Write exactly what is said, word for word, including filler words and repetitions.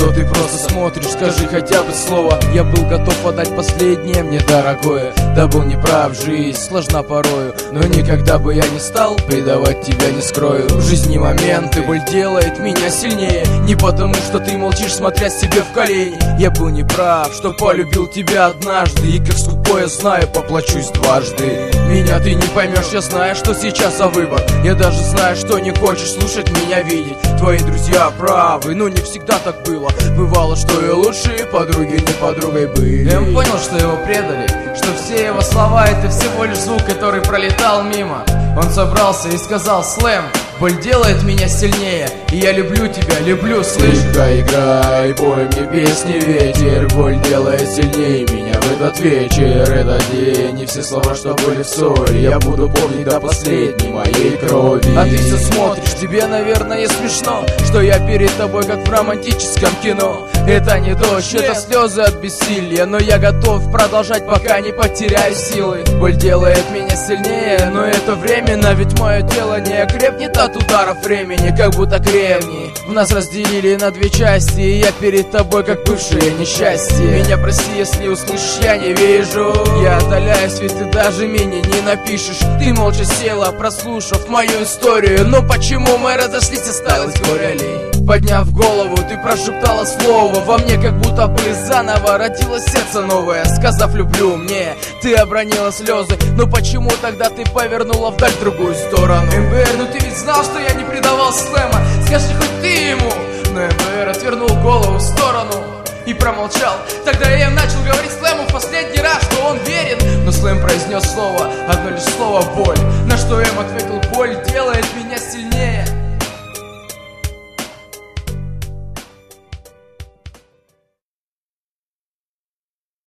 что ты просто смотришь, скажи хотя бы слово. Я был готов отдать последнее мне дорогое. Да был неправ, жизнь сложна порою, но никогда бы я не стал предавать тебя, не скрою. В жизни моменты, боль делает меня сильнее. Не потому, что ты молчишь, смотря себе в колени. Я был неправ, что полюбил тебя однажды, и как скупой я знаю, поплачусь дважды. Меня ты не поймешь, я знаю, что сейчас а выбор. Я даже знаю, что не хочешь слушать меня, видеть. Твои друзья правы, но не всегда так было. Бывало, что и лучшие подруги не подругой были. И он понял, что его предали, что все его слова — это всего лишь звук, который пролетал мимо. Он собрался и сказал: Слэм, боль делает меня сильнее, и я люблю тебя, люблю, слышишь? Играй, играй, пой мне песни, ветер. Боль делает сильнее меня в этот вечер. Этот день и все слова, что были в ссоре, я буду помнить до последней моей крови. А ты все смотришь, тебе, наверное, смешно, что я перед тобой как в романтическом кино. Это не дождь, это слезы от бессилия, но я готов продолжать, пока не потеряю силы. Боль делает меня сильнее, но это временно, ведь мое тело не окрепнет от ударов времени, как будто кремний. В нас разделили на две части, и я перед тобой как бывшее несчастье. Меня прости, если услышишь, я не вижу. Я отдаляюсь, ведь ты даже мне не напишешь. Ты молча села, прослушав мою историю. Но почему мы разошлись, осталось горе ли? Подняв голову, ты прошептала слово. Во мне как будто бы заново родилось сердце новое. Сказав «люблю» мне, ты обронила слезы. Но почему тогда ты повернула вдаль другую сторону? эм бэ эр, ну ты ведь знал, что я не предавал Слэма. Скажи хоть ты ему. Но эм бэ эр отвернул голову в сторону и промолчал. Тогда я начал говорить Слэму в последний раз, что он верен. Но Слэм произнес слово, одно лишь слово — боль. На что Эм ответил: боль делает меня сильнее.